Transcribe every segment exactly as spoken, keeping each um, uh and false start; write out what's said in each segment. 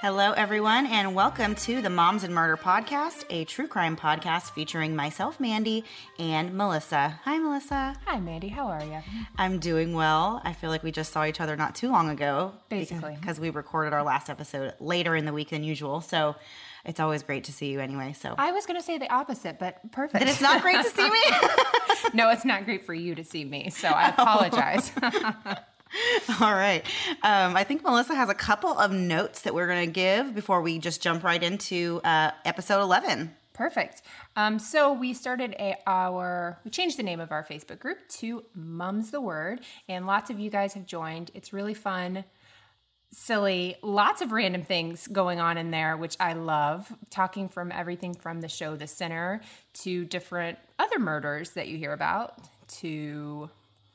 Hello, everyone, and welcome to the Moms and Murder Podcast, a true crime podcast featuring myself, Mandy, and Melissa. Hi, Melissa. Hi, Mandy. How are you? I'm doing well. I feel like we just saw each other not too long ago. Basically. Because we recorded our last episode later in the week than usual, so it's always great to see you anyway. So I was going to say the opposite, but perfect. That it's not great to see me? No, it's not great for you to see me, so I apologize. All right. Um, I think Melissa has a couple of notes that we're going to give before we just jump right into uh, episode eleven. Perfect. Um, so we started a, our, we changed the name of our Facebook group to Mum's the Word, and lots of you guys have joined. It's really fun, silly, lots of random things going on in there, which I love, talking from everything from the show The Sinner to different other murders that you hear about to...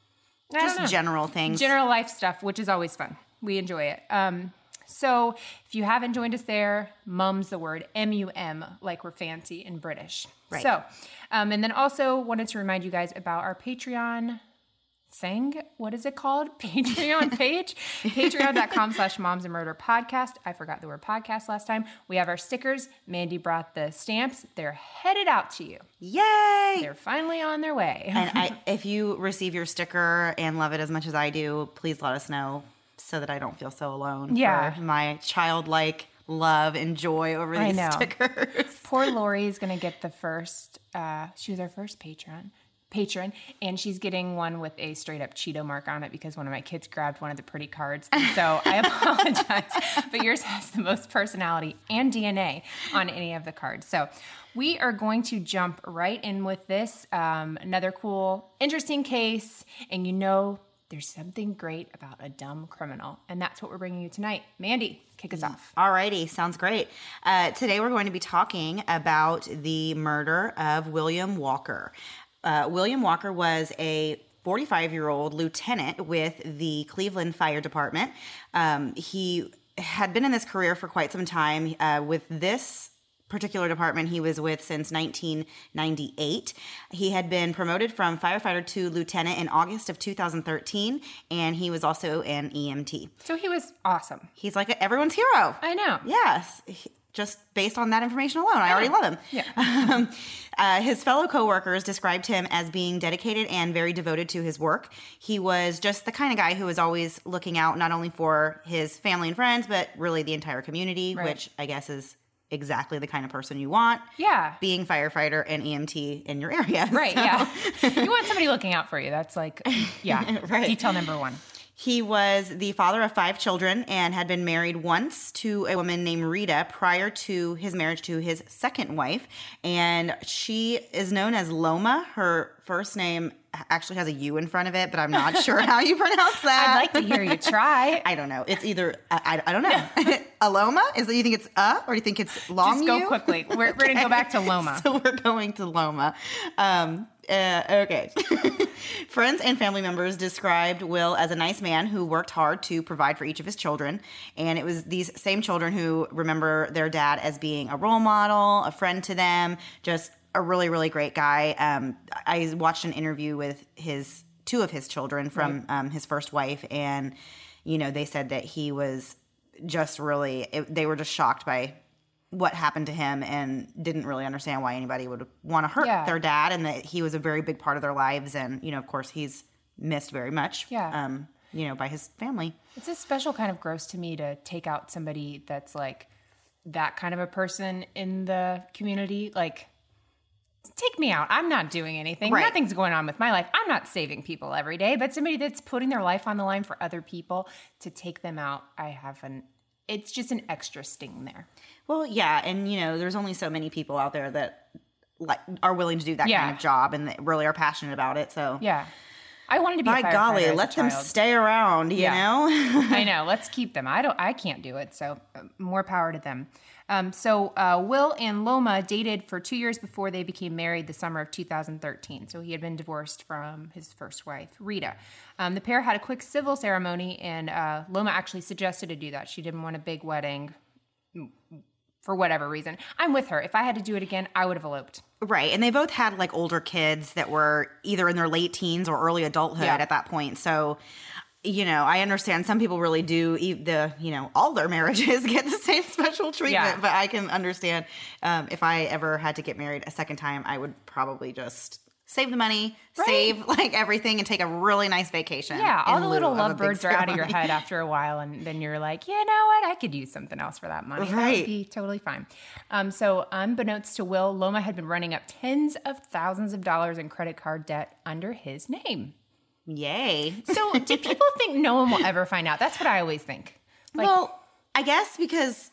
Just general things. General life stuff, which is always fun. We enjoy it. Um, so if you haven't joined us there, Mum's the Word, M U M, like we're fancy and British. Right. So, um, and then also wanted to remind you guys about our Patreon thing. What is it called? Patreon page? Patreon.com slash Moms and Murder Podcast. I forgot the word podcast last time. We have our stickers. Mandy brought the stamps. They're headed out to you. Yay! They're finally on their way. And I, if you receive your sticker and love it as much as I do, please let us know so that I don't feel so alone. Yeah. For my childlike love and joy over I these know. stickers. Poor Lori is going to get the first, uh, she was our first patron. patron, and she's getting one with a straight up Cheeto mark on it because one of my kids grabbed one of the pretty cards. And so I apologize, but yours has the most personality and D N A on any of the cards. So we are going to jump right in with this. Um, another cool, interesting case, and you know there's something great about a dumb criminal, and that's what we're bringing you tonight. Mandy, kick us off. Alrighty, sounds great. Uh, today we're going to be talking about the murder of William Walker. Uh, William Walker was a forty-five-year-old lieutenant with the Cleveland Fire Department. Um, he had been in this career for quite some time. Uh, with this particular department he was with since nineteen ninety-eight. He had been promoted from firefighter to lieutenant in August of two thousand thirteen, and he was also an E M T. So he was awesome. He's like everyone's hero. I know. Yes. He, Just based on that information alone, I already love him. Yeah. Um, uh, his fellow coworkers described him as being dedicated and very devoted to his work. He was just the kind of guy who was always looking out not only for his family and friends, but really the entire community, Right. which I guess is exactly the kind of person you want. Yeah. Being firefighter and E M T in your area. Right, So- yeah. You want somebody looking out for you. That's like, yeah, Right. detail number one. He was the father of five children and had been married once to a woman named Rita prior to his marriage to his second wife. And she is known as Loma. Her first name actually has a U in front of it, but I'm not sure how you pronounce that. I'd like to hear you try. I don't know. It's either, I, I, I don't know. Aloma? Is it, you think it's uh, or do you think it's long Just go U? quickly. We're, we're going to go back to Loma. So we're going to Loma. Um, uh, okay. Friends and family members described Will as a nice man who worked hard to provide for each of his children. And it was these same children who remember their dad as being a role model, a friend to them, just a really, really great guy. Um, I watched an interview with his two of his children from Right. um, his first wife. And, you know, they said that he was just really, it, they were just shocked by what happened to him and didn't really understand why anybody would want to hurt Yeah. their dad, and that he was a very big part of their lives. And, you know, of course, he's missed very much, Yeah. um, you know, by his family. It's a special kind of gross to me to take out somebody that's like that kind of a person in the community. Like, take me out. I'm not doing anything. Right. Nothing's going on with my life. I'm not saving people every day, but somebody that's putting their life on the line for other people, to take them out, I have an, it's just an extra sting there. Well, yeah, and, you know, there's only so many people out there that like are willing to do that Yeah. kind of job and that really are passionate about it. So, Yeah. I wanted to be by a firefighter golly, as a let them child. stay around, you Yeah. know? I know. Let's keep them. I don't. I can't do it. So uh, more power to them. Um, so uh, Will and Loma dated for two years before they became married the summer of two thousand thirteen. So he had been divorced from his first wife, Rita. Um, the pair had a quick civil ceremony, and uh, Loma actually suggested to do that. She didn't want a big wedding for whatever reason. I'm with her. If I had to do it again, I would have eloped. Right. And they both had like older kids that were either in their late teens or early adulthood Yeah. at that point. So you know, I understand some people really do e- the, you know, all their marriages get the same special treatment, Yeah. but I can understand um, if I ever had to get married a second time, I would probably just save the money, Right. save like everything and take a really nice vacation. Yeah, all in the lieu little of a big lovebirds are out of your ceremony. head after a while, and then you're like, you know what? I could use something else for that money. That Right. would be totally fine. Um, so, unbeknownst to Will, Loma had been running up tens of thousands of dollars in credit card debt under his name. Yay. So, do people think no one will ever find out? That's what I always think. Like, well, I guess because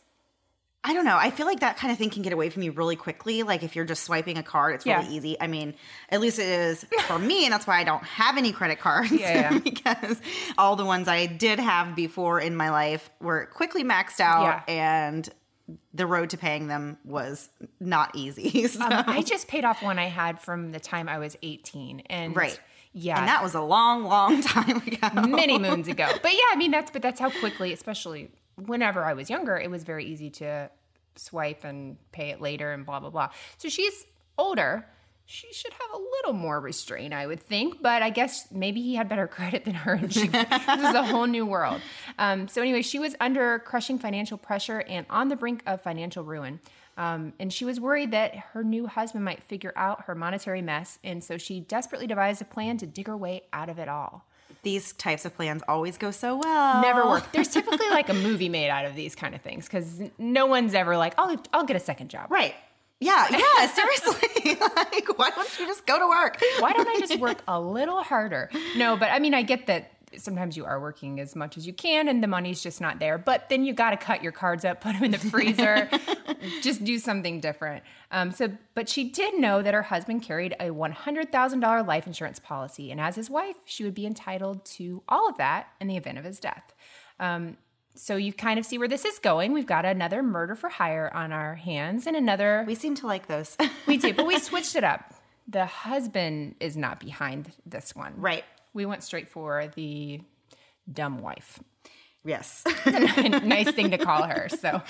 I don't know. I feel like that kind of thing can get away from you really quickly. Like if you're just swiping a card, it's really Yeah. easy. I mean, at least it is for me, and that's why I don't have any credit cards. Yeah, yeah. Because all the ones I did have before in my life were quickly maxed out, Yeah. and the road to paying them was not easy. So. um, I just paid off one I had from the time I was eighteen. And Right. yeah. And that was a long, long time ago. many moons ago. But yeah, I mean that's but that's how quickly, especially whenever I was younger, it was very easy to swipe and pay it later and blah blah blah. So she's older. She should have a little more restraint, I would think. But I guess maybe he had better credit than her, and she this is a whole new world. Um, so anyway, she was under crushing financial pressure and on the brink of financial ruin. Um, and she was worried that her new husband might figure out her monetary mess, and so she desperately devised a plan to dig her way out of it all. These types of plans always go so well. Never work. There's typically like a movie made out of these kind of things because no one's ever like, I'll, I'll get a second job. Right. Yeah, yeah, seriously. Like, why don't you just go to work? Why don't I just work a little harder? No, but I mean, I get that sometimes you are working as much as you can and the money's just not there. But then you got to cut your cards up, put them in the freezer, just do something different. Um, so, but she did know that her husband carried a one hundred thousand dollars life insurance policy. And as his wife, she would be entitled to all of that in the event of his death. Um, So you kind of see where this is going. We've got another murder for hire on our hands and another. We seem to like those. We do, but we switched it up. The husband is not behind this one. Right. We went straight for the dumb wife. Yes. Nice thing to call her. So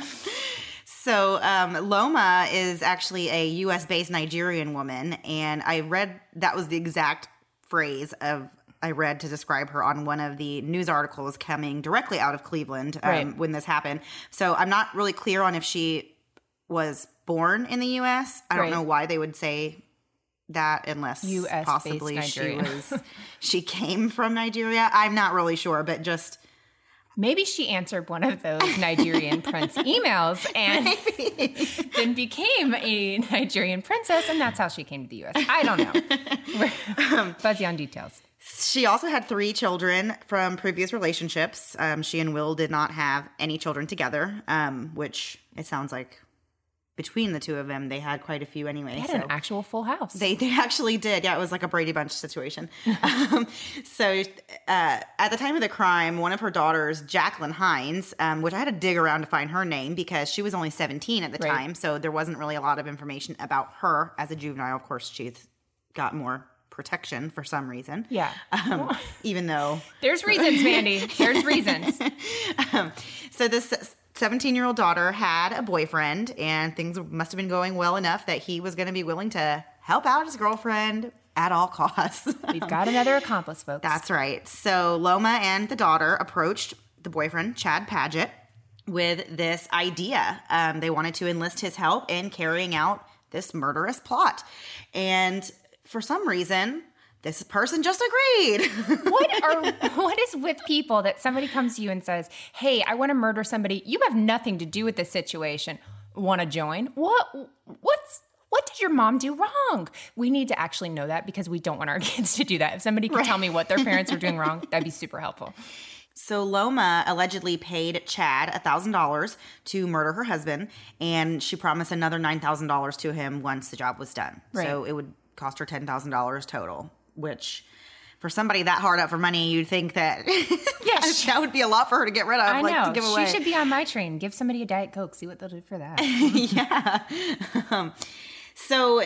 So um, Loma is actually a U S based Nigerian woman, and I read that was the exact phrase of I read to describe her on one of the news articles coming directly out of Cleveland um, Right. when this happened. So I'm not really clear on if she was born in the U S. I don't Right. know why they would say that unless U S-based possibly she Nigerian. was she came from Nigeria. I'm not really sure, but just maybe she answered one of those Nigerian prince emails and then became a Nigerian princess, and that's how she came to the U S. I don't know. We're fuzzy on details. She also had three children from previous relationships. Um, she and Will did not have any children together, um, which it sounds like between the two of them, they had quite a few anyway. They had so an actual full house. they they actually did. Yeah, it was like a Brady Bunch situation. um, so uh, at the time of the crime, one of her daughters, Jacqueline Hines, um, which I had to dig around to find her name because she was only seventeen at the Right. time, so there wasn't really a lot of information about her as a juvenile. Of course, she's got more protection for some reason. Yeah. Um, even though There's reasons, Mandy. There's reasons. um, so this seventeen-year-old daughter had a boyfriend, and things must have been going well enough that he was going to be willing to help out his girlfriend at all costs. We've got another accomplice, folks. That's right. So Loma and the daughter approached the boyfriend, Chad Paget, with this idea. Um, they wanted to enlist his help in carrying out this murderous plot. And for some reason, this person just agreed. What are what is with people that somebody comes to you and says, "Hey, I want to murder somebody. You have nothing to do with this situation. Want to join? What? What's what did your mom do wrong? We need to actually know that because we don't want our kids to do that. If somebody could tell me what their parents are doing wrong, that'd be super helpful." So Loma allegedly paid Chad one thousand dollars to murder her husband, and she promised another nine thousand dollars to him once the job was done. Right. So it would cost her ten thousand dollars total, which for somebody that hard up for money, you'd think that Yeah, that, that would be a lot for her to get rid of, I like know. to give away. She should be on my train. Give somebody a Diet Coke. See what they'll do for that. Yeah. Um, so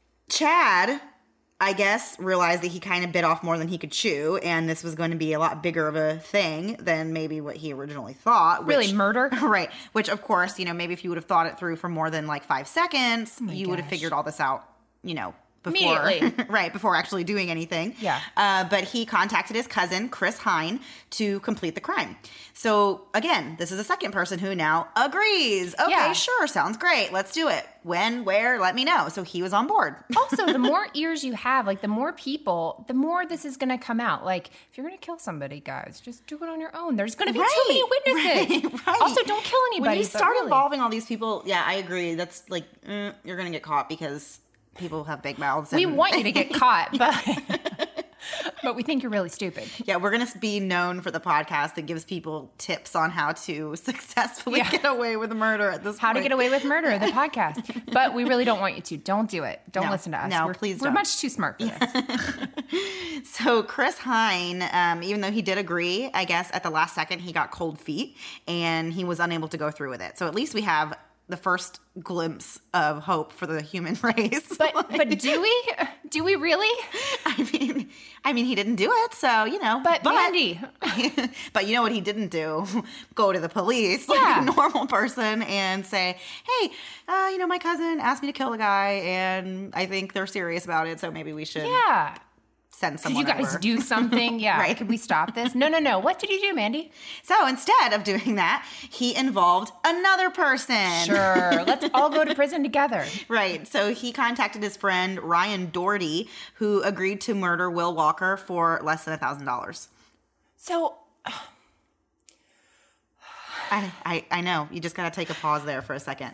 Chad, I guess, realized that he kind of bit off more than he could chew, and this was going to be a lot bigger of a thing than maybe what he originally thought. Which, Really, murder? Right. Which, of course, you know, maybe if you would have thought it through for more than like five seconds, Oh my you would have gosh. figured all this out, you know, before, Immediately. right, before actually doing anything. Yeah. Uh, but he contacted his cousin, Chris Hine, to complete the crime. So again, this is a second person who now agrees. Okay, Yeah. sure, sounds great. Let's do it. When, where, let me know. So he was on board. Also, the more ears you have, like the more people, the more this is going to come out. Like, if you're going to kill somebody, guys, just do it on your own. There's going to be Right, too many witnesses. right, right. Also, don't kill anybody. When you but start really. involving all these people, yeah, I agree. That's like, mm, you're going to get caught because people have big mouths. We and- want you to get caught, but but we think you're really stupid. Yeah, we're going to be known for the podcast that gives people tips on how to successfully Yeah. get away with murder at this How point. to Get Away with Murder, the podcast. But we really don't want you to. Don't do it. Don't No, listen to us. no, we're, please We're don't. much too smart for this. So Chris Hine, um, even though he did agree, I guess at the last second he got cold feet and he was unable to go through with it. So at least we have the first glimpse of hope for the human race. But but do we? Do we really? I mean, I mean, he didn't do it, so you know. But, Mandy, but you know what he didn't do? Go to the police Yeah. like a normal person and say, "Hey, uh, you know, my cousin asked me to kill a guy, and I think they're serious about it, so maybe we should yeah. send Could someone you guys over." do something? Yeah. Right. Could we stop this? No, no, no. What did you do, Mandy? So instead of doing that, he involved another person. Sure. Let's all go to prison together. Right. So he contacted his friend Ryan Doherty, who agreed to murder Will Walker for less than a thousand dollars. So I, I I know. You just got to take a pause there for a second.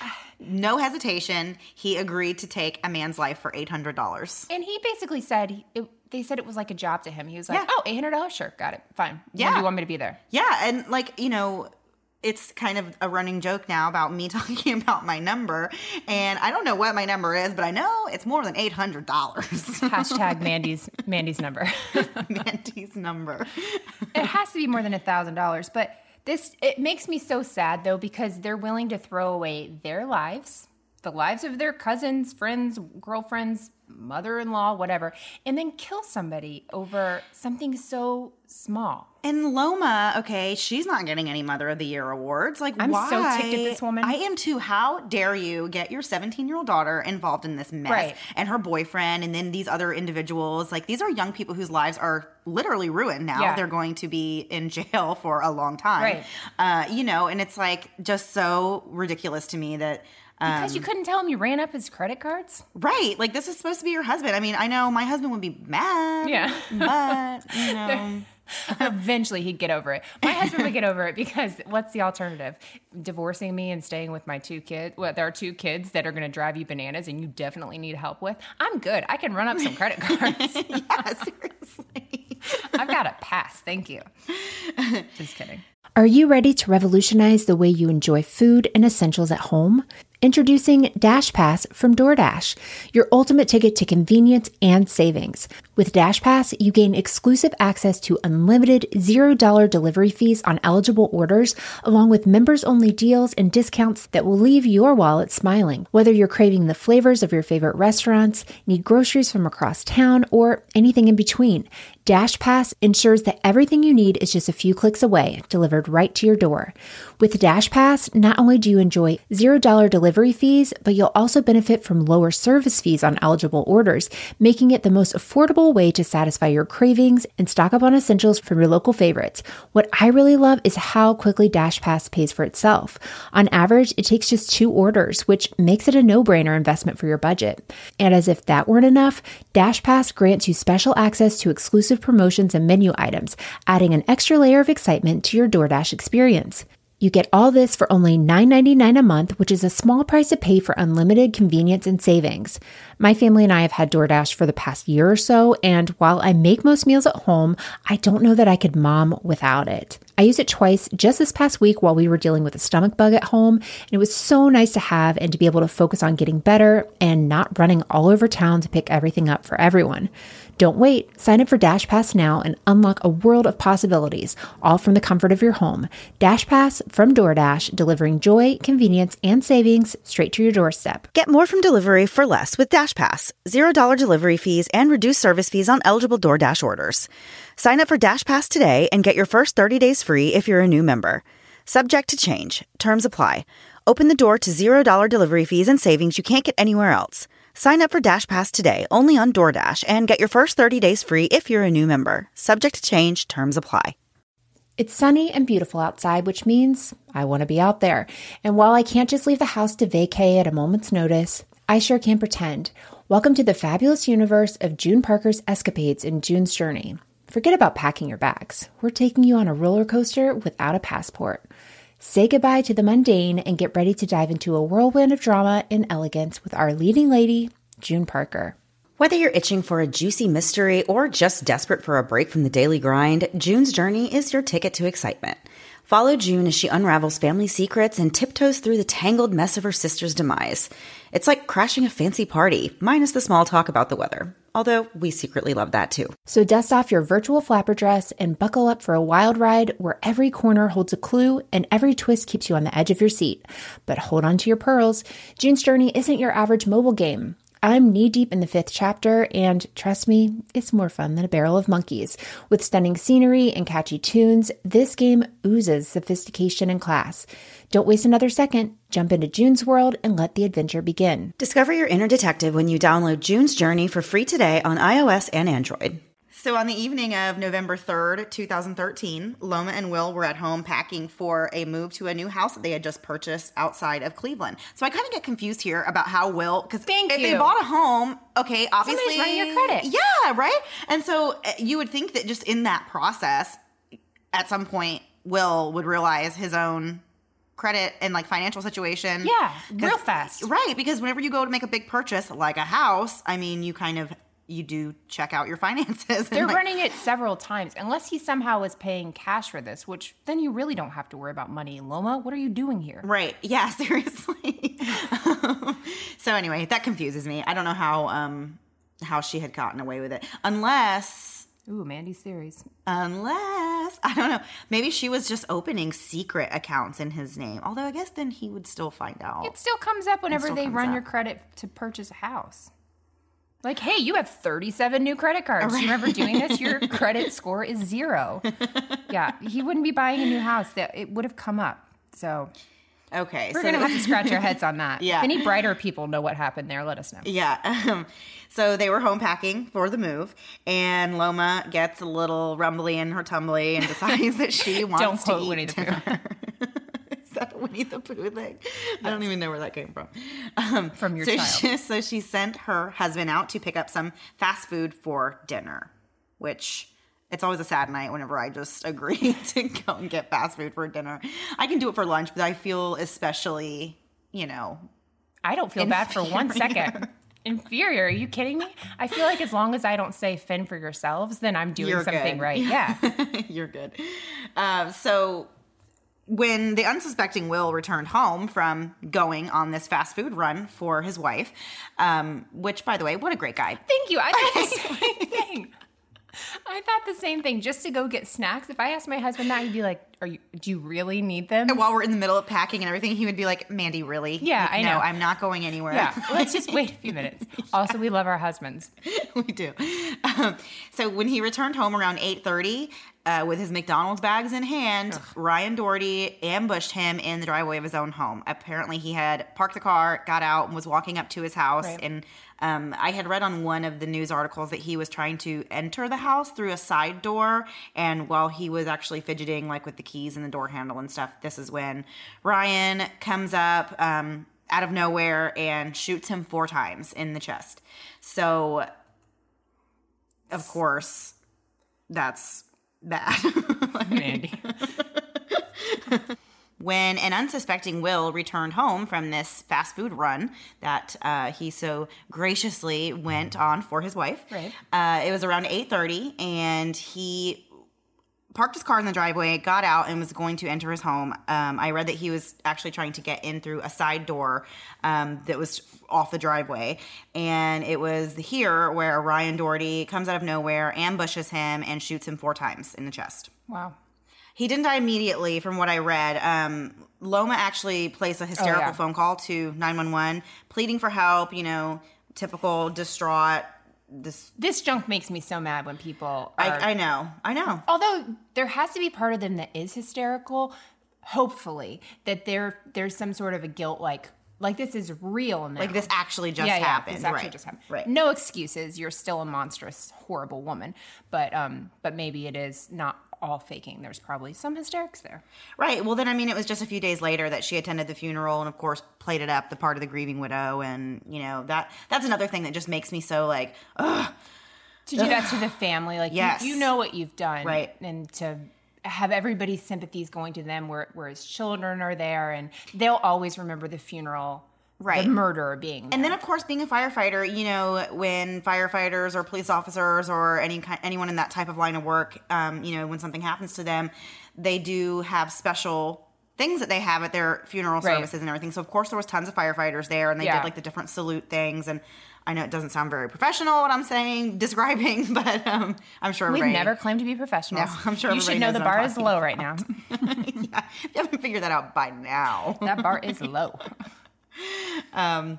No hesitation. He agreed to take a man's life for eight hundred dollars. And he basically said, it, they said it was like a job to him. He was like, Yeah. oh, eight hundred dollars? Sure, got it. Fine. Yeah. When do you want me to be there? Yeah. And like, you know, it's kind of a running joke now about me talking about my number. And I don't know what my number is, but I know it's more than eight hundred dollars. Hashtag Mandy's Mandy's number. Mandy's number. It has to be more than a thousand dollars. But this, it makes me so sad though, because they're willing to throw away their lives, the lives of their cousins, friends, girlfriends, mother-in-law, whatever, and then kill somebody over something so small. And Loma, okay, she's not getting any Mother of the Year awards. Like, I'm why? so ticked at this woman. I am too. How dare you get your seventeen-year-old daughter involved in this mess? Right. And her boyfriend, and then these other individuals. Like, these are young people whose lives are literally ruined now. Yeah. They're going to be in jail for a long time. Right. Uh, you know, and it's like just so ridiculous to me that. Um, Because you couldn't tell him you ran up his credit cards? Right. Like, this is supposed to be your husband. I mean, I know my husband would be mad. Yeah. But, you know. Eventually he'd get over it. My husband would get over it because what's the alternative? Divorcing me and staying with my two kids? Well, there are two kids that are going to drive you bananas and you definitely need help with. I'm good. I can run up some credit cards. Yeah, seriously. I've got a pass. Thank you. Just kidding. Are you ready to revolutionize the way you enjoy food and essentials at home? Introducing Dash Pass from DoorDash, your ultimate ticket to convenience and savings. With Dash Pass, you gain exclusive access to unlimited zero dollar delivery fees on eligible orders, along with members-only deals and discounts that will leave your wallet smiling. Whether you're craving the flavors of your favorite restaurants, need groceries from across town, or anything in between, Dash Pass ensures that everything you need is just a few clicks away, delivered right to your door. With Dash Pass, not only do you enjoy zero dollar delivery fees, but you'll also benefit from lower service fees on eligible orders, making it the most affordable way to satisfy your cravings and stock up on essentials from your local favorites. What I really love is how quickly Dash Pass pays for itself. On average, it takes just two orders, which makes it a no-brainer investment for your budget. And as if that weren't enough, Dash Pass grants you special access to exclusive promotions and menu items, adding an extra layer of excitement to your DoorDash experience. You get all this for only nine ninety-nine a month, which is a small price to pay for unlimited convenience and savings. My family and I have had DoorDash for the past year or so, and while I make most meals at home, I don't know that I could mom without it. I used it twice just this past week while we were dealing with a stomach bug at home, and it was so nice to have and to be able to focus on getting better and not running all over town to pick everything up for everyone. Don't wait. Sign up for Dash Pass now and unlock a world of possibilities, all from the comfort of your home. Dash Pass from DoorDash, delivering joy, convenience, and savings straight to your doorstep. Get more from delivery for less with Dash Pass. Zero dollar delivery fees and reduced service fees on eligible DoorDash orders. Sign up for Dash Pass today and get your first thirty days free if you're a new member. Subject to change. Terms apply. Open the door to zero dollar delivery fees and savings you can't get anywhere else. Sign up for DashPass today only on DoorDash and get your first thirty days free if you're a new member. Subject to change. Terms apply. It's sunny and beautiful outside, which means I want to be out there. And while I can't just leave the house to vacay at a moment's notice, I sure can pretend. Welcome to the fabulous universe of June Parker's escapades in June's Journey. Forget about packing your bags. We're taking you on a roller coaster without a passport. Say goodbye to the mundane and get ready to dive into a whirlwind of drama and elegance with our leading lady, June Parker. Whether you're itching for a juicy mystery or just desperate for a break from the daily grind, June's Journey is your ticket to excitement. Follow June as she unravels family secrets and tiptoes through the tangled mess of her sister's demise. It's like crashing a fancy party, minus the small talk about the weather. Although we secretly love that too. So dust off your virtual flapper dress and buckle up for a wild ride where every corner holds a clue and every twist keeps you on the edge of your seat. But hold on to your pearls. June's Journey isn't your average mobile game. I'm knee-deep in the fifth chapter, and trust me, it's more fun than a barrel of monkeys. With stunning scenery and catchy tunes, this game oozes sophistication and class. Don't waste another second. Jump into June's world and let the adventure begin. Discover your inner detective when you download June's Journey for free today on iOS and Android. So on the evening of November third, twenty thirteen, Loma and Will were at home packing for a move to a new house that they had just purchased outside of Cleveland. So I kind of get confused here about how Will, because if Thank they you. bought a home, okay, obviously. Somebody's running your credit. Yeah, right? And so uh, you would think that just in that process, at some point, Will would realize his own credit and like financial situation. Yeah, real fast. Right, because whenever you go to make a big purchase like a house, I mean, you kind of you do check out your finances. They're and like, running it several times, unless he somehow is paying cash for this, which then you really don't have to worry about money. Loma, what are you doing here? Right. Yeah, seriously. So anyway, that confuses me. I don't know how um how she had gotten away with it. Unless Ooh, Mandy's theories. Unless, I don't know, maybe she was just opening secret accounts in his name. Although I guess then he would still find out. It still comes up whenever still they comes run up. your credit to purchase a house. Like, hey, you have thirty-seven new credit cards. Do you remember doing this? Your credit score is zero. Yeah, he wouldn't be buying a new house. That it would have come up. So Okay. we're so going to have to scratch our heads on that. Yeah. If any brighter people know what happened there, let us know. Yeah. Um, so they were home packing for the move, and Loma gets a little rumbly in her tumbly and decides that she wants Don't to quote eat Winnie the Pooh. dinner. Is that a Winnie the Pooh thing? I don't even know where that came from. Um, From your so child. She, so she sent her husband out to pick up some fast food for dinner, which it's always a sad night whenever I just agree to go and get fast food for dinner. I can do it for lunch, but I feel especially, you know, I don't feel bad for one second. Inferior? Are you kidding me? I feel like as long as I don't say fend for yourselves, then I'm doing You're something good. right. Yeah. You're good. Uh, so when the unsuspecting Will returned home from going on this fast food run for his wife, um, which, by the way, what a great guy. Thank you. I thought the same thing. I thought the same thing. Just to go get snacks. If I asked my husband that, he'd be like, "Are you? Do you really need them?" And while we're in the middle of packing and everything, he would be like, Mandy, really? Yeah, I no, know. I'm not going anywhere. Yeah. Let's just wait a few minutes. Also, we love our husbands. We do. Um, so when he returned home around eight thirty uh, with his McDonald's bags in hand, Ugh. Ryan Doherty ambushed him in the driveway of his own home. Apparently he had parked the car, got out, and was walking up to his house. Right. And um, I had read on one of the news articles that he was trying to enter the house through a side door. And while he was actually fidgeting like with the keys and the door handle and stuff, this is when Ryan comes up um, out of nowhere and shoots him four times in the chest. So, of course, that's bad. Mandy. When an unsuspecting Will returned home from this fast food run that uh, he so graciously went on for his wife, Right. uh, it was around eight thirty, and he parked his car in the driveway, got out, and was going to enter his home. Um, I read that he was actually trying to get in through a side door um, that was off the driveway. And it was here where Ryan Doherty comes out of nowhere, ambushes him, and shoots him four times in the chest. Wow. He didn't die immediately, from what I read. Um, Loma actually placed a hysterical Oh, yeah. phone call to nine one one, pleading for help, you know, typical distraught. This This junk makes me so mad when people are... I, I know. I know. Although there has to be part of them that is hysterical, hopefully, that there there's some sort of a guilt like, like this is real now. Like this actually just yeah, yeah, happened. This actually right. just happened. Right. No excuses. You're still a monstrous, horrible woman. But um, but maybe it is not all faking. There's probably some hysterics there. Right. Well, then, I mean, it was just a few days later that she attended the funeral and, of course, played it up, the part of the grieving widow. And, you know, that that's another thing that just makes me so like, ugh. To do ugh. that to the family. Like, yes. you, you know what you've done. Right. And to have everybody's sympathies going to them where, where his children are there. And they'll always remember the funeral. Right. The murderer being there. And then, of course, being a firefighter, you know, when firefighters or police officers or any kind, anyone in that type of line of work, um, you know, when something happens to them, they do have special things that they have at their funeral right. services and everything. So, of course, there was tons of firefighters there, and they yeah. did, like, the different salute things. And I know it doesn't sound very professional what I'm saying, describing, but um, I'm sure everybody... We've never claimed to be professionals. No, I'm sure you should know the bar is low right now. Yeah, if you haven't figured that out by now. That bar is low. Um,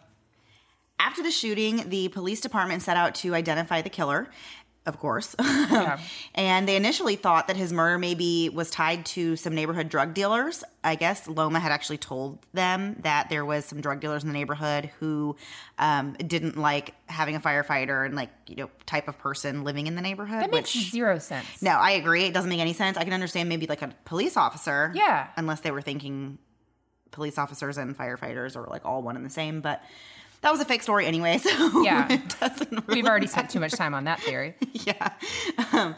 after the shooting, the police department set out to identify the killer, of course. Yeah. And they initially thought that his murder maybe was tied to some neighborhood drug dealers. I guess Loma had actually told them that there was some drug dealers in the neighborhood who um, didn't like having a firefighter and like, you know, type of person living in the neighborhood. That makes which, zero sense. No, I agree. It doesn't make any sense. I can understand maybe like a police officer. Yeah. Unless they were thinking police officers and firefighters are like all one and the same, but that was a fake story anyway, so yeah. it doesn't really We've already matter. spent too much time on that theory. Yeah. Um,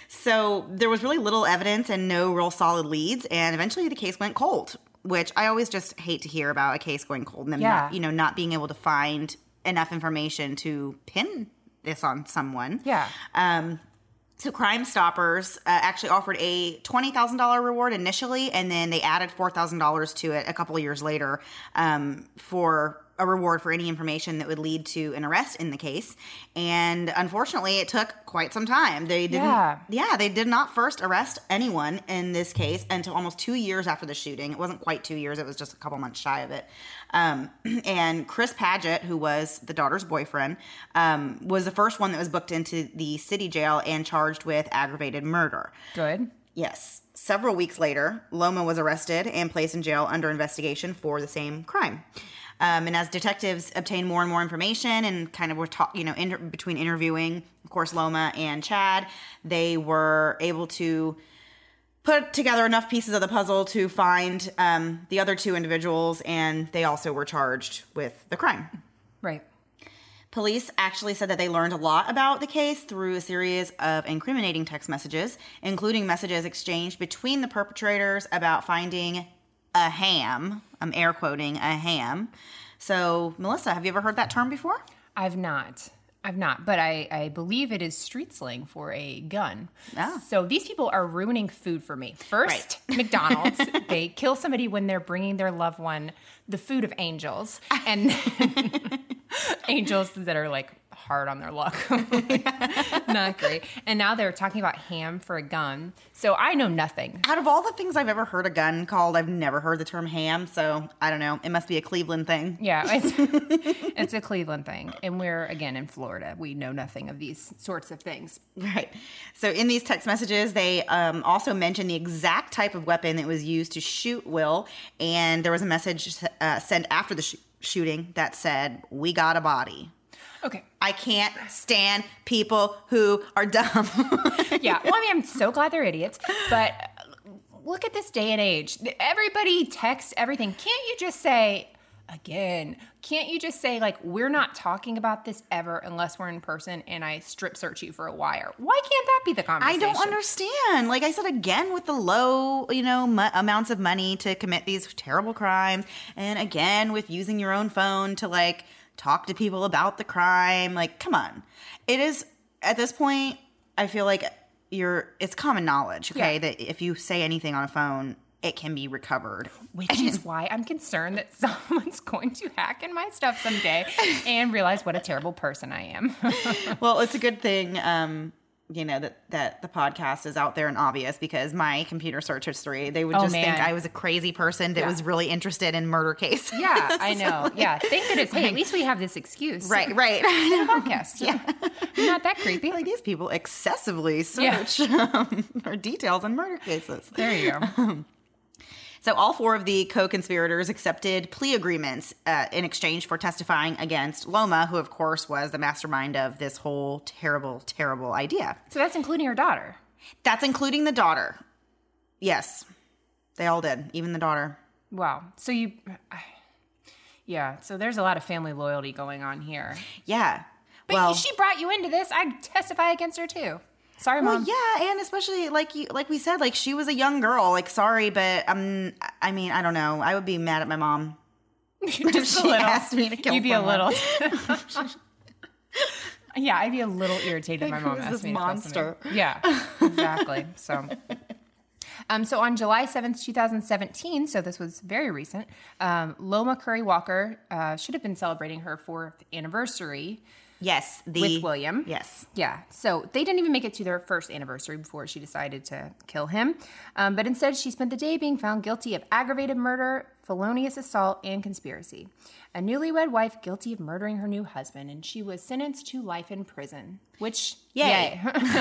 so there was really little evidence and no real solid leads, and eventually the case went cold, which I always just hate to hear about a case going cold and them yeah. not, you know, not being able to find enough information to pin this on someone. Yeah. Um, So Crime Stoppers uh, actually offered a twenty thousand dollars reward initially, and then they added four thousand dollars to it a couple of years later um, for a reward for any information that would lead to an arrest in the case. And unfortunately, it took quite some time. They didn't. Yeah. Yeah, they did not first arrest anyone in this case until almost two years after the shooting. It wasn't quite two years. It was just a couple months shy of it. Um, and Chris Paget, who was the daughter's boyfriend, um, was the first one that was booked into the city jail and charged with aggravated murder. Good. Yes. Several weeks later, Loma was arrested and placed in jail under investigation for the same crime. Um, and as detectives obtained more and more information and kind of were talk, you know, inter- between interviewing, of course, Loma and Chad, they were able to put together enough pieces of the puzzle to find um, the other two individuals, and they also were charged with the crime. Right. Police actually said that they learned a lot about the case through a series of incriminating text messages, including messages exchanged between the perpetrators about finding a ham. I'm air quoting a ham. So, Melissa, have you ever heard that term before? I've not. I've not, but I, I believe it is street slang for a gun. Oh. So these people are ruining food for me. First, Right. McDonald's, they kill somebody when they're bringing their loved one the food of angels. And then angels that are like hard on their luck. Not great. And now they're talking about ham for a gun. So I know nothing. Out of all the things I've ever heard a gun called, I've never heard the term ham. So, I don't know. It must be a Cleveland thing. Yeah, it's, it's a Cleveland thing. And we're, again, in Florida. We know nothing of these sorts of things. Right. So in these text messages, they um, also mentioned the exact type of weapon that was used to shoot Will. And there was a message uh, sent after the sh- shooting that said, "We got a body." Okay. I can't stand people who are dumb. Yeah. Well, I mean, I'm so glad they're idiots. But look at this day and age. Everybody texts everything. Can't you just say, again, can't you just say, like, we're not talking about this ever unless we're in person and I strip search you for a wire? Why can't that be the I conversation? don't understand. Like I said, again, with the low, you know, mu- amounts of money to commit these terrible crimes. And again, with using your own phone to, like, talk to people about the crime. Like, come on. It is, at this point, I feel like you're, it's common knowledge, okay, Yeah. that if you say anything on a phone, it can be recovered. Which is why I'm concerned that someone's going to hack in my stuff someday and realize what a terrible person I am. Well, it's a good thing, um, you know, that, that the podcast is out there and obvious, because my computer search history, they would Oh, just man. think I was a crazy person that Yeah. was really interested in murder cases. Yeah, I know. Yeah, thank goodness. Hey, at least we have this excuse. Right, right. Podcast. Yeah. Not that creepy. Like, these people excessively Yeah. search um, for details in murder cases. There you go. So all four of the co-conspirators accepted plea agreements uh, in exchange for testifying against Loma, who, of course, was the mastermind of this whole terrible, terrible idea. So that's including her daughter. That's including the daughter. Yes. They all did, even the daughter. Wow. So you... Yeah, so there's a lot of family loyalty going on here. Yeah. But well, she brought you into this. I testify against her, too. Sorry, well, Mom. yeah, and especially like you, like we said, like she was a young girl. Like, sorry, but um, I mean, I don't know. I would be mad at my mom. Just she a little. asked me to kill You'd be someone. a little. Yeah, I'd be a little irritated if my mom Who's asked this me to kill monster? someone. Yeah, exactly. So, um, so on July seventh, twenty seventeen, so this was very recent, um, Loma Curry Walker uh, should have been celebrating her fourth anniversary. Yes, the With William. Yes, Yeah, so they didn't even make it to their first anniversary before she decided to kill him. Um, but instead, she spent the day being found guilty of aggravated murder, felonious assault, and conspiracy. A newlywed wife guilty of murdering her new husband, and she was sentenced to life in prison, which, Yay. yay.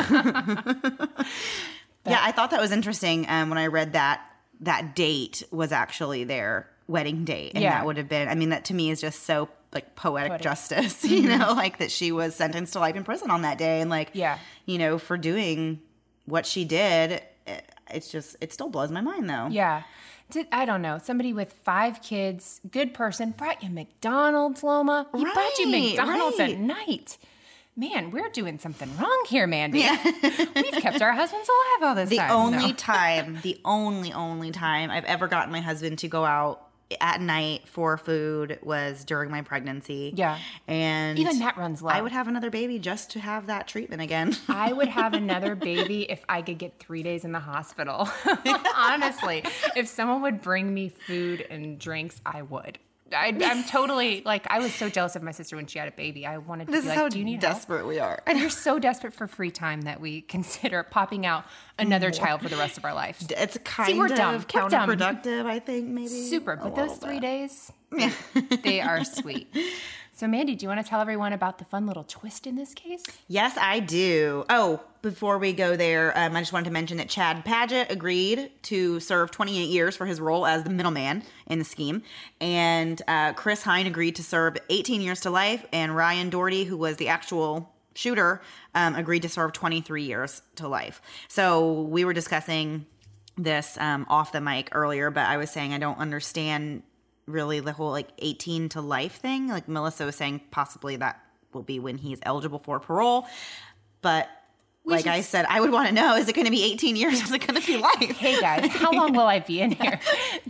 yeah. I thought that was interesting um, when I read that that date was actually their wedding date, and Yeah. that would have been. I mean, that to me is just so like poetic, Poetic. justice, you know, like that she was sentenced to life in prison on that day, and like, Yeah. you know, for doing what she did. It, it's just it still blows my mind though. Yeah. Did, I don't know. Somebody with five kids, good person, brought you McDonald's, Loma. He brought you Right, McDonald's right. at night. Man, we're doing something wrong here, Mandy. We've kept our husbands alive all this The time. only No. time, the only, only time I've ever gotten my husband to go out at night for food was during my pregnancy. Yeah. And Even that runs low. I would have another baby just to have that treatment again. I would have another baby if I could get three days in the hospital. Honestly, if someone would bring me food and drinks, I would. I, I'm totally like I was so jealous of my sister when she had a baby. I wanted to This be is like, how "Do you need help?" desperate we are. And you're so desperate for free time that we consider popping out another child for the rest of our life. It's kind we're of dumb. We're dumb. counterproductive, I think, maybe. Super, a but those little three bit. days, they are sweet. So, Mandy, do you want to tell everyone about the fun little twist in this case? Yes, I do. Oh, before we go there, um, I just wanted to mention that Chad Padgett agreed to serve twenty-eight years for his role as the middleman in the scheme. And uh, Chris Hine agreed to serve eighteen years to life. And Ryan Doherty, who was the actual shooter, um, agreed to serve twenty-three years to life. So we were discussing this um, off the mic earlier, but I was saying I don't understand really the whole like eighteen to life thing. Like Melissa was saying possibly that will be when he's eligible for parole. But like should I s- said, I would want to know, is it going to be eighteen years? Is it going to be life? Hey, guys, how long will I be in here?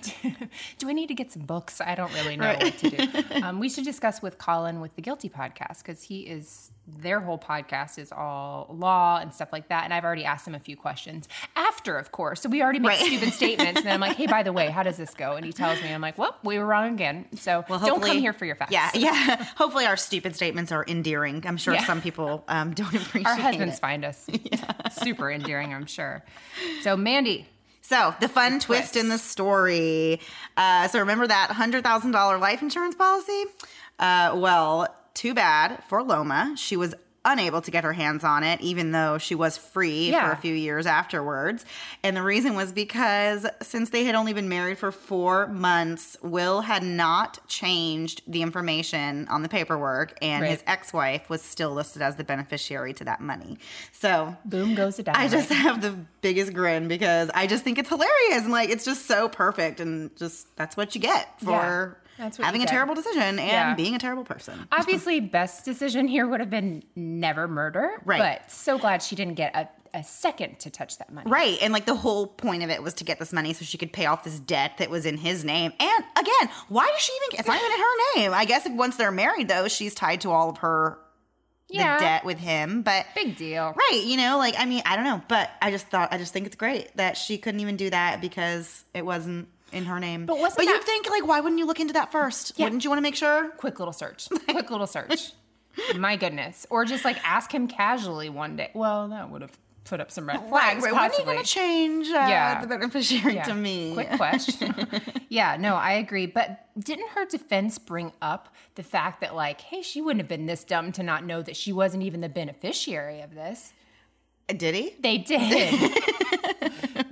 Do I need to get some books? I don't really know Right. what to do. Um, we should discuss with Colin with the Guilty podcast because he is, their whole podcast is all law and stuff like that. And I've already asked him a few questions after, of course. So we already make Right. stupid statements. And then I'm like, hey, by the way, how does this go? And he tells me, I'm like, well, we were wrong again. So Well, don't hopefully- come here for your facts. Yeah, yeah. Hopefully our stupid statements are endearing. I'm sure Yeah. some people um, don't appreciate Our husbands it. find us super endearing, I'm sure. So, Mandy. So, the fun The twist twist. in the story. Uh, so, remember that one hundred thousand dollars life insurance policy? Uh, well, too bad for Loma. She was unable to get her hands on it, even though she was free for Yeah. a few years afterwards. And the reason was because since they had only been married for four months, Will had not changed the information on the paperwork, and Right. his ex-wife was still listed as the beneficiary to that money. So, Boom goes the I dynamite. just have the biggest grin because I just think it's hilarious and like it's just so perfect and just that's what you get for Yeah, that's what having you a get. terrible decision and Yeah. being a terrible person. Obviously, best decision here would have been never murder. Right. But so glad she didn't get a, a second to touch that money. Right. And like the whole point of it was to get this money so she could pay off this debt that was in his name. And again, why does she even, it's not even in her name. I guess once they're married though, she's tied to all of her the Yeah. debt with him. But Big deal. right, you know, like I mean, I don't know, but I just thought I just think it's great that she couldn't even do that because it wasn't in her name. But wasn't But that- you'd think like why wouldn't you look into that first? Yeah. Wouldn't you want to make sure? Quick little search. Quick little search. My goodness. Or just like ask him casually one day. Well, that would have put up some red flags. Right, when are you possibly. going to change uh, Yeah. the beneficiary Yeah. to me? Quick question. Yeah, no, I agree. But didn't her defense bring up the fact that, like, hey, she wouldn't have been this dumb to not know that she wasn't even the beneficiary of this? Did he? They did. They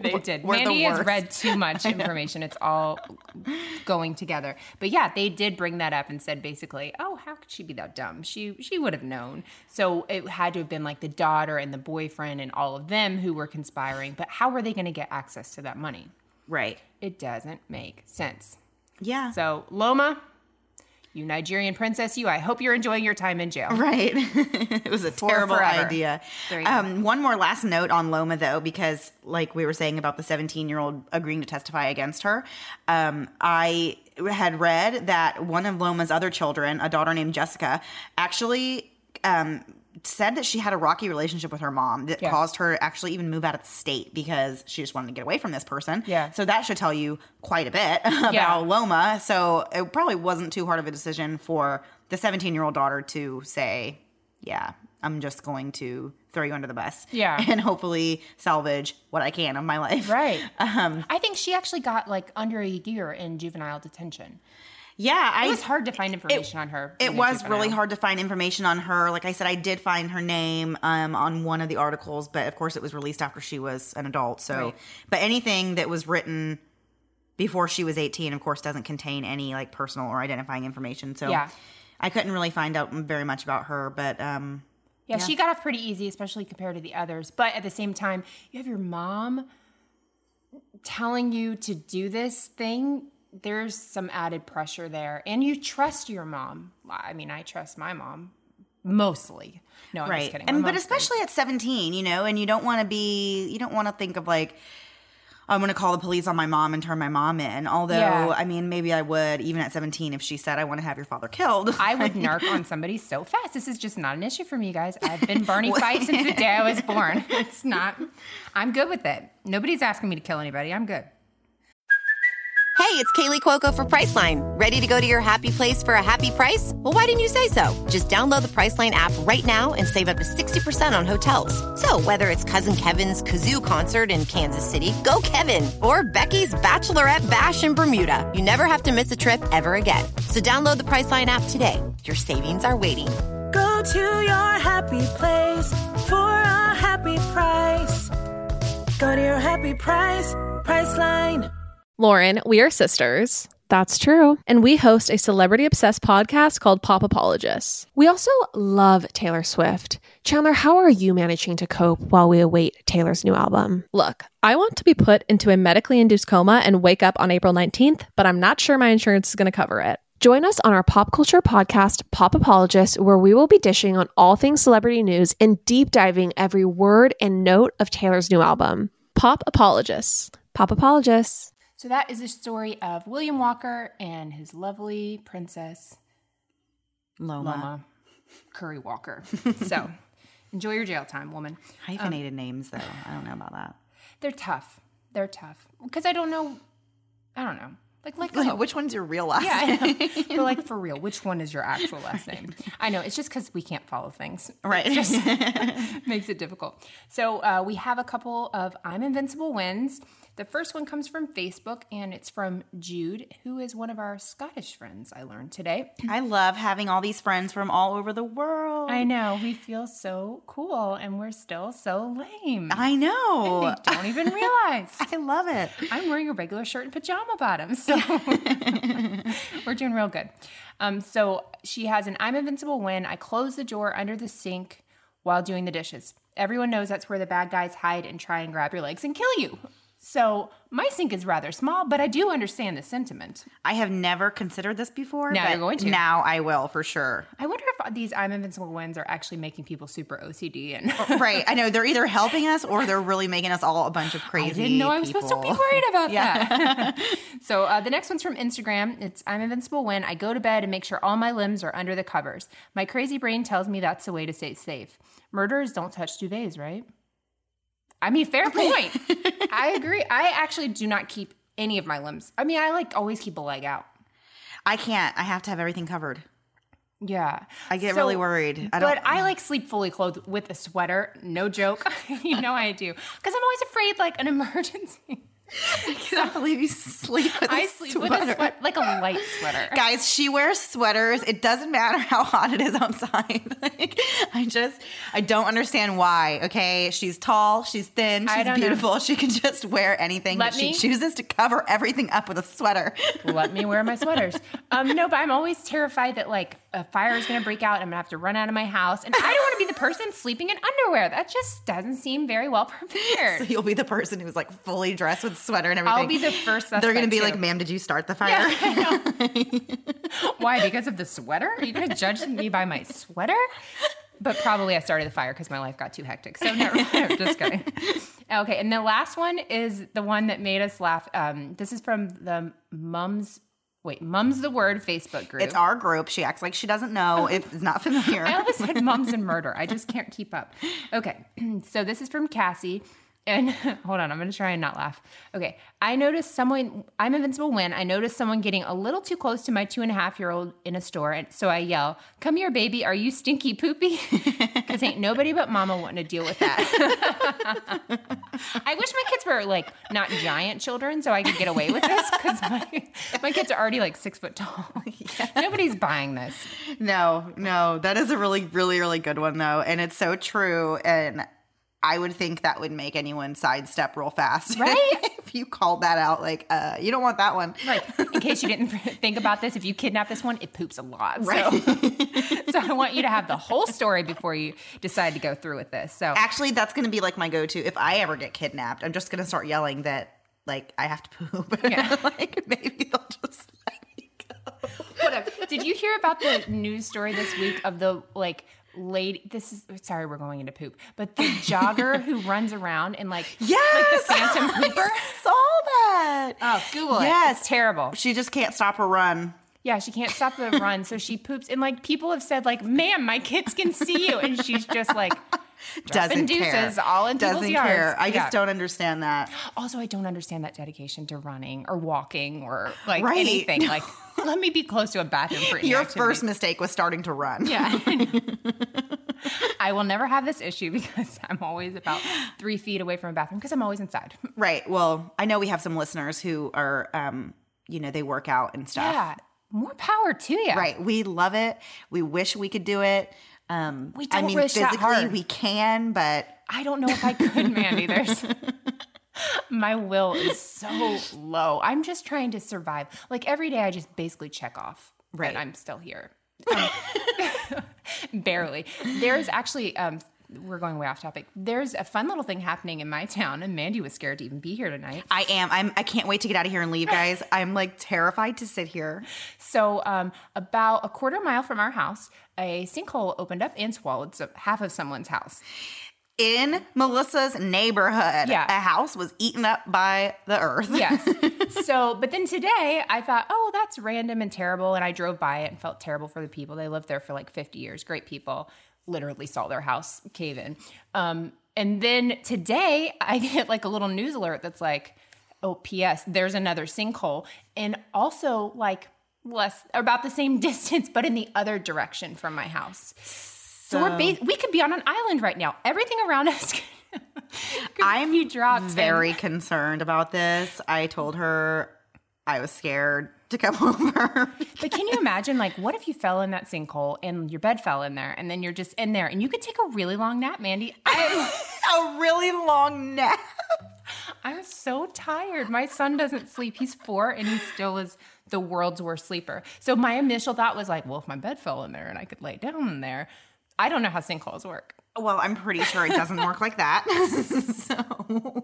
They did. We're Mandy the has worst. read too much information. It's all going together. But yeah, they did bring that up and said basically, oh, how could she be that dumb? She she would have known. So it had to have been like the daughter and the boyfriend and all of them who were conspiring. But how were they going to get access to that money? Right. It doesn't make sense. Yeah. So Loma, you Nigerian princess, you, I hope you're enjoying your time in jail. Right. It was a For terrible forever. idea. There you go. Um, one more last note on Loma, though, because like we were saying about the seventeen-year-old agreeing to testify against her, um, I had read that one of Loma's other children, a daughter named Jessica, actually um, said that she had a rocky relationship with her mom that Yeah. caused her to actually even move out of the state because she just wanted to get away from this person. Yeah. So that should tell you quite a bit about Yeah. Loma. So it probably wasn't too hard of a decision for the seventeen-year-old daughter to say, yeah, I'm just going to throw you under the bus. Yeah. And hopefully salvage what I can of my life. Right. Um, I think she actually got like under a year in juvenile detention. yeah. I, It was hard to find information on her. It being a was juvenile. really hard to find information on her. Like I said, I did find her name um, on one of the articles, but of course it was released after she was an adult. So, Right. but anything that was written before she was eighteen, of course, doesn't contain any like personal or identifying information. So Yeah. I couldn't really find out very much about her, but um, Yeah, she got off pretty easy, especially compared to the others. But at the same time, you have your mom telling you to do this thing. There's some added pressure there. And you trust your mom. I mean, I trust my mom mostly. No, I'm right. just kidding. My And but mom's especially at seventeen, you know, and you don't want to be, you don't want to think of like, I'm going to call the police on my mom and turn my mom in. Although, Yeah. I mean, maybe I would, even at seventeen, if she said, I want to have your father killed. I would narc on somebody so fast. This is just not an issue for me, guys. I've been Barney Fife since the day I was born. It's not. I'm good with it. Nobody's asking me to kill anybody. I'm good. Hey, it's Kaylee Cuoco for Priceline. Ready to go to your happy place for a happy price? Well, why didn't you say so? Just download the Priceline app right now and save up to sixty percent on hotels. So whether it's Cousin Kevin's Kazoo Concert in Kansas City, go Kevin, or Becky's Bachelorette Bash in Bermuda, you never have to miss a trip ever again. So download the Priceline app today. Your savings are waiting. Go to your happy place for a happy price. Go to your happy price, Priceline. Lauren, we are sisters. That's true. And we host a celebrity-obsessed podcast called Pop Apologists. We also love Taylor Swift. Chandler, how are you managing to cope while we await Taylor's new album? Look, I want to be put into a medically induced coma and wake up on April nineteenth, but I'm not sure my insurance is going to cover it. Join us on our pop culture podcast, Pop Apologists, where we will be dishing on all things celebrity news and deep diving every word and note of Taylor's new album. Pop Apologists. Pop Apologists. So that is the story of William Walker and his lovely princess, Loma. Loma Curry Walker. So enjoy your jail time, woman. Hyphenated names, though. I don't know about that. They're tough. They're tough. Because I don't know. I don't know. Like, like, oh. Which one's your real last Yeah, name? I know. But like, for real, which one is your actual last name? I know. It's just because we can't follow things. Right. It just makes it difficult. So uh, we have a couple of I'm Invincible wins. The first one comes from Facebook, and it's from Jude, who is one of our Scottish friends, I learned today. I love having all these friends from all over the world. I know. We feel so cool, and we're still so lame. I know. And they don't even realize. I love it. I'm wearing a regular shirt and pajama bottoms, so we're doing real good. Um, so she has an I'm Invincible win. I close the drawer under the sink while doing the dishes. Everyone knows that's where the bad guys hide and try and grab your legs and kill you. So my sink is rather small, but I do understand the sentiment. I have never considered this before. Now but you're going to. Now I will, for sure. I wonder if these I'm Invincible wins are actually making people super O C D. And Right. I know. They're either helping us or they're really making us all a bunch of crazy I didn't know I was people. supposed to be worried about Yeah. that. So uh, the next one's from Instagram. It's I'm Invincible when I go to bed and make sure all my limbs are under the covers. My crazy brain tells me that's the way to stay safe. Murderers don't touch duvets, right? I mean, fair point. I agree. I actually do not keep any of my limbs. I mean, I like always keep a leg out. I can't. I have to have everything covered. Yeah. I get So- really worried. I don't. But I like sleep fully clothed with a sweater. No joke. You know I do. Because I'm always afraid like an emergency. I cannot believe you sleep with a I sleep sweater. with a sweat, like a light sweater. Guys, she wears sweaters. It doesn't matter how hot it is outside. Like, I just, I don't understand why. Okay, she's tall, she's thin, I she's don't beautiful. know. She can just wear anything, Let but me- she chooses to cover everything up with a sweater. Let me wear my sweaters. Um, no, but I'm always terrified that like a fire is going to break out and I'm going to have to run out of my house. And I don't want to be the person sleeping in underwear. That just doesn't seem very well prepared. So you'll be the person who's like fully dressed with sweater and everything. I'll be the first suspect. They're going to be too. like, ma'am, did you start the fire? Yeah, I know. Why? Because of the sweater? Are you going to judge me by my sweater? But probably I started the fire because my life got too hectic. So never mind. Just kidding. Okay, and the last one is the one that made us laugh. Um, this is from the Mums, wait, Mums the Word Facebook group. It's our group. She acts like she doesn't know. If it's not familiar. I always said Mums and Murder. I just can't keep up. Okay, so this is from Cassie. And hold on, I'm going to try and not laugh. Okay, I noticed someone, I'm invincible when I noticed someone getting a little too close to my two and a half year old in a store. And so I yell, "Come here, baby. Are you stinky poopy?" Because ain't nobody but mama wanting to deal with that. I wish my kids were like not giant children so I could get away with this because my, my kids are already like six foot tall. Yeah. Nobody's buying this. No, no. That is a really, really, really good one, though. And it's so true. And I would think that would make anyone sidestep real fast. Right? If you called that out, like, uh, you don't want that one. Like, in case you didn't think about this, if you kidnap this one, it poops a lot. Right. So, so I want you to have the whole story before you decide to go through with this. So Actually, that's going to be like my go-to. If I ever get kidnapped, I'm just going to start yelling that, like, I have to poop. Yeah. Like, maybe they'll just let me go. whatever. Did you hear about the news story this week of the, like, lady, this is, sorry, we're going into poop, but the jogger who runs around and like, Yes! like the phantom pooper? I saw that. Oh, Google it. Yes. It's terrible. She just can't stop her run. Yeah, she can't stop the run, so she poops. And like people have said, like, "Ma'am, my kids can see you," and she's just like dropping Doesn't care. deuces all in people's Doesn't yards. care. I Yeah. just don't understand that. Also, I don't understand that dedication to running or walking or like Right. anything. Like, let me be close to a bathroom for any Your activity. first mistake was starting to run. Yeah. I will never have this issue because I'm always about three feet away from a bathroom because I'm always inside. Right. Well, I know we have some listeners who are, um, you know, they work out and stuff. Yeah. More power to you. Right. We love it. We wish we could do it. Um, We I don't mean, wish that physically hard. we can, but I don't know if I could, Mandy. There's my will is so low. I'm just trying to survive. Like every day I just basically check off Right. that I'm still here. Um, barely. There's actually um we're going way off topic. There's a fun little thing happening in my town, and Mandy was scared to even be here tonight. I am. I'm. I can't wait to get out of here and leave, guys. I'm like terrified to sit here. So, um, about a quarter mile from our house, a sinkhole opened up and swallowed so half of someone's house. In Melissa's neighborhood, Yeah. a house was eaten up by the earth. Yes. So, but then today I thought, oh, that's random and terrible. And I drove by it and felt terrible for the people. They lived there for like fifty years. Great people. Literally saw their house cave in. Um, and then today I get like a little news alert that's like, oh, P S there's another sinkhole. And also like less, about the same distance, but in the other direction from my house. So, we're ba- we could be on an island right now. Everything around us could, could I'm be dropped. in. very concerned about this. I told her I was scared to come over. But can you imagine, like, what if you fell in that sinkhole and your bed fell in there and then you're just in there and you could take a really long nap, Mandy? I, A really long nap. I'm so tired. My son doesn't sleep. He's four and he still is the world's worst sleeper. So my initial thought was like, well, if my bed fell in there and I could lay down in there, I don't know how sinkholes work. Well, I'm pretty sure it doesn't work like that. So.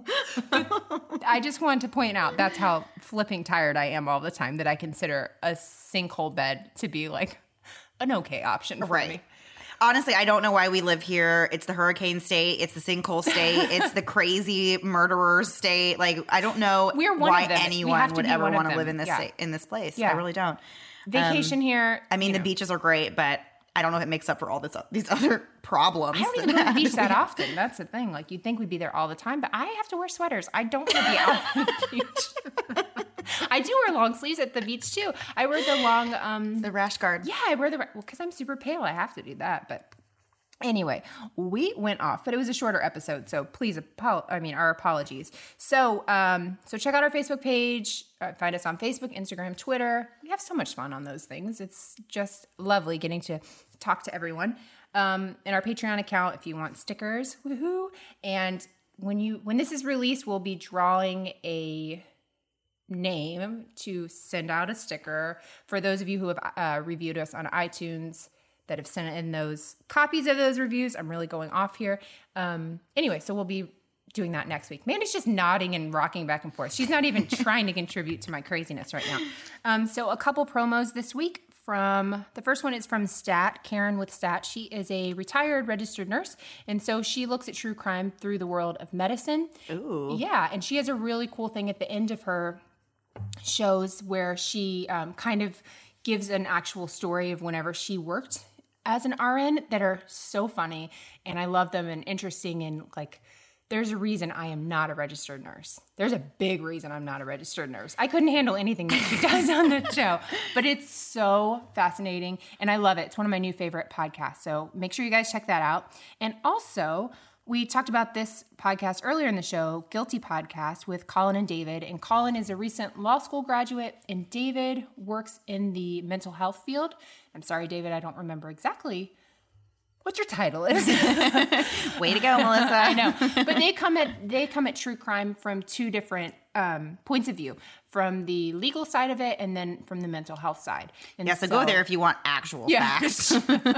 I just wanted to point out that's how flipping tired I am all the time, that I consider a sinkhole bed to be like an okay option for Right. me. Honestly, I don't know why we live here. It's the hurricane state. It's the sinkhole state. It's the crazy murderers state. Like, I don't know We're one why of them. We anyone have to would be ever one of want to them. live in this Yeah. sta- in this place. Yeah. I really don't. Vacation here. I mean, you the know. beaches are great, but I don't know if it makes up for all this these other problems. I don't even go to the beach that often. That's the thing. Like, you'd think we'd be there all the time, but I have to wear sweaters. I don't want to be out on the beach. I do wear long sleeves at the beach, too. I wear the long, um, The rash guard. yeah, I wear the, well, because I'm super pale. I have to do that, but Anyway, we went off, but it was a shorter episode, so please, apo- I mean, our apologies. So, um, so check out our Facebook page. Uh, find us on Facebook, Instagram, Twitter. We have so much fun on those things. It's just lovely getting to talk to everyone. Um, and our Patreon account, if you want stickers, woohoo! And when you when this is released, we'll be drawing a name to send out a sticker for those of you who have uh, reviewed us on iTunes, that have sent in those copies of those reviews. I'm really going off here. Um, anyway, so we'll be doing that next week. Mandy's just nodding and rocking back and forth. She's not even trying to contribute to my craziness right now. Um, so a couple promos this week. From the first one is from Stat, Karen with Stat. She is a retired registered nurse, and so she looks at true crime through the world of medicine. Ooh. Yeah, and she has a really cool thing at the end of her shows where she um, kind of gives an actual story of whenever she worked as an R N that are so funny, and I love them and interesting, and like there's a reason I am not a registered nurse. There's a big reason I'm not a registered nurse. I couldn't handle anything that she does on the show, but it's so fascinating, and I love it. It's one of my new favorite podcasts, so make sure you guys check that out. And also, we talked about this podcast earlier in the show, Guilty Podcast, with Colin and David. And Colin is a recent law school graduate, and David works in the mental health field. I'm sorry, David, I don't remember exactly what your title is. Way to go, Melissa. I know. But they come at they come at true crime from two different um, points of view, from the legal side of it and then from the mental health side. And Yeah, so, so go there if you want actual yeah. facts.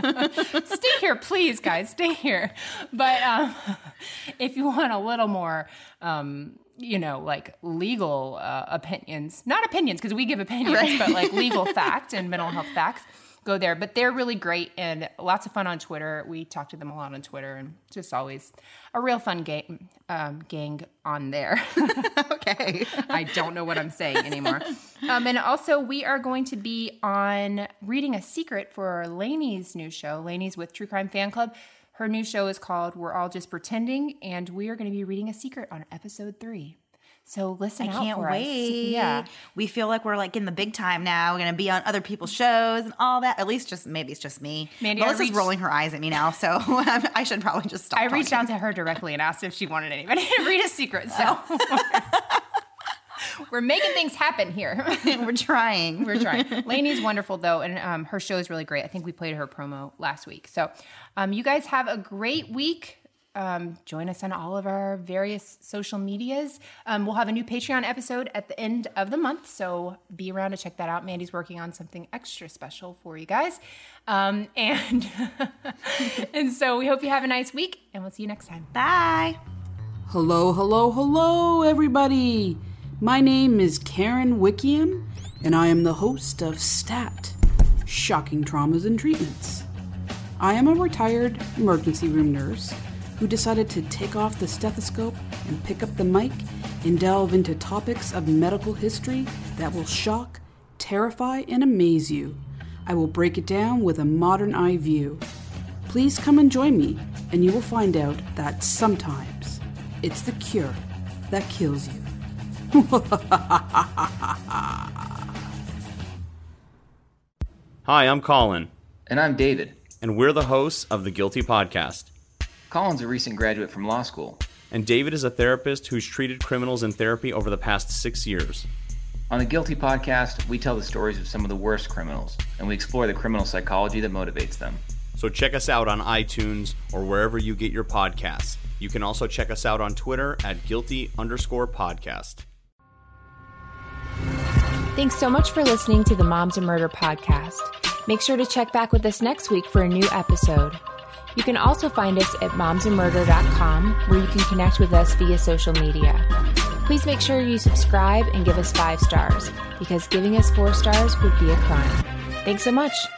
Stay here, please, guys. Stay here. But um, if you want a little more, um, you know, like legal uh, opinions, not opinions, because we give opinions, right. but like legal fact and mental health facts, go there. But they're really great and lots of fun on Twitter. We talk to them a lot on Twitter, and just always a real fun gang, um, gang on there. Okay. I don't know what I'm saying anymore. Um, and also, we are going to be on Reading a Secret for Lainey's new show. Lainey's with True Crime Fan Club. Her new show is called We're All Just Pretending, and we are going to be reading a secret on episode three. So listen I out can't for wait. us. Yeah. We feel like we're like in the big time now. We're going to be on other people's shows and all that. At least just maybe it's just me. Mandy, Melissa's reached, rolling her eyes at me now, so I should probably just stop I reached talking. out to her directly and asked if she wanted anybody to read a secret. So we're making things happen here. We're trying. We're trying. Lainey's wonderful, though, and um, her show is really great. I think we played her promo last week. So um, you guys have a great week. Um, join us on all of our various social medias. Um, we'll have a new Patreon episode at the end of the month, so be around to check that out. Mandy's working on something extra special for you guys. Um, and, and so we hope you have a nice week, and we'll see you next time. Bye. Hello, hello, hello, everybody. My name is Karen Wickiam, and I am the host of STAT, Shocking Traumas and Treatments. I am a retired emergency room nurse who decided to take off the stethoscope and pick up the mic and delve into topics of medical history that will shock, terrify, and amaze you. I will break it down with a modern eye view. Please come and join me, and you will find out that sometimes it's the cure that kills you. Hi, I'm Colin. And I'm David. And we're the hosts of the Guilty Podcast. Colin's a recent graduate from law school. And David is a therapist who's treated criminals in therapy over the past six years. On the Guilty Podcast, we tell the stories of some of the worst criminals, and we explore the criminal psychology that motivates them. So check us out on iTunes or wherever you get your podcasts. You can also check us out on Twitter at guilty underscore podcast. Thanks so much for listening to the Moms and Murder podcast. Make sure to check back with us next week for a new episode. You can also find us at moms and murder dot com, where you can connect with us via social media. Please make sure you subscribe and give us five stars, because giving us four stars would be a crime. Thanks so much.